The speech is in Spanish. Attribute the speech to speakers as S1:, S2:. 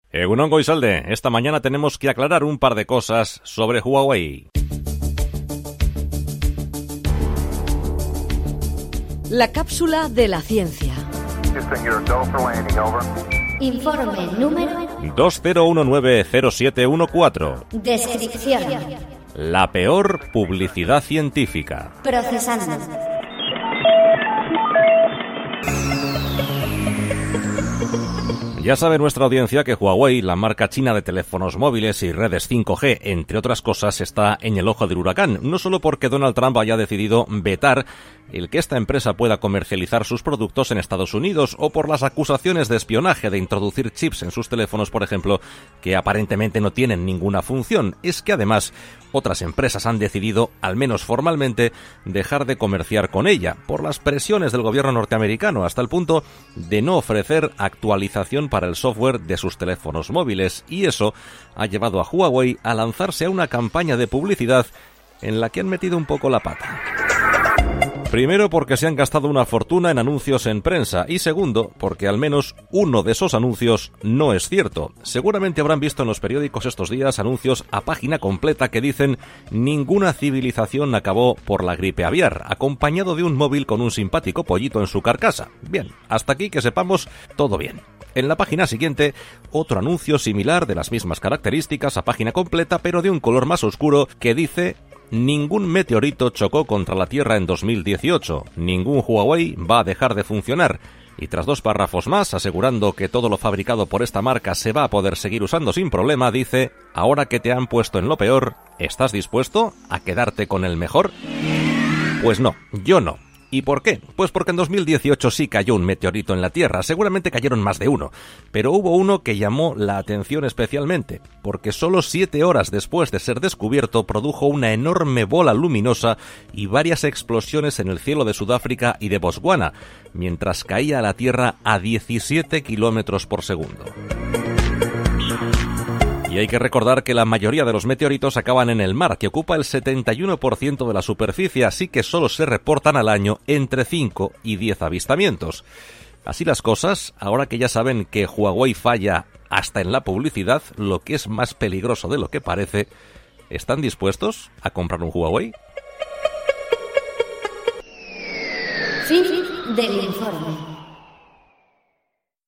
S1: Egunon Goizalde, esta mañana tenemos que aclarar un par de cosas sobre Huawei.
S2: La cápsula de la ciencia.
S3: Informe número
S1: 20190714.
S3: Descripción.
S1: La peor publicidad científica.
S3: Procesando.
S1: Ya sabe nuestra audiencia que Huawei, la marca china de teléfonos móviles y redes 5G, entre otras cosas, está en el ojo del huracán, no solo porque Donald Trump haya decidido vetar el que esta empresa pueda comercializar sus productos en Estados Unidos o por las acusaciones de espionaje de introducir chips en sus teléfonos, por ejemplo, que aparentemente no tienen ninguna función. Es que además otras empresas han decidido, al menos formalmente, dejar de comerciar con ella por las presiones del gobierno norteamericano, hasta el punto de no ofrecer actualización para el software de sus teléfonos móviles, y eso ha llevado a Huawei a lanzarse a una campaña de publicidad en la que han metido un poco la pata. Primero, porque se han gastado una fortuna en anuncios en prensa, y segundo, porque al menos uno de esos anuncios no es cierto. Seguramente habrán visto en los periódicos estos días anuncios a página completa que dicen «Ninguna civilización acabó por la gripe aviar», acompañado de un móvil con un simpático pollito en su carcasa. Bien, hasta aquí que sepamos todo bien. En la página siguiente, otro anuncio similar de las mismas características a página completa, pero de un color más oscuro, que dice «Ningún meteorito chocó contra la Tierra en 2018. Ningún Huawei va a dejar de funcionar». Y tras dos párrafos más, asegurando que todo lo fabricado por esta marca se va a poder seguir usando sin problema, dice «Ahora que te han puesto en lo peor, ¿estás dispuesto a quedarte con el mejor?» Pues no, yo no. ¿Y por qué? Pues porque en 2018 sí cayó un meteorito en la Tierra, seguramente cayeron más de uno, pero hubo uno que llamó la atención especialmente, porque solo 7 horas después de ser descubierto produjo una enorme bola luminosa y varias explosiones en el cielo de Sudáfrica y de Botswana, mientras caía a la Tierra a 17 kilómetros por segundo. Y hay que recordar que la mayoría de los meteoritos acaban en el mar, que ocupa el 71% de la superficie, así que solo se reportan al año entre 5 y 10 avistamientos. Así las cosas, ahora que ya saben que Huawei falla hasta en la publicidad, lo que es más peligroso de lo que parece, ¿están dispuestos a comprar un Huawei?
S3: Fin del informe.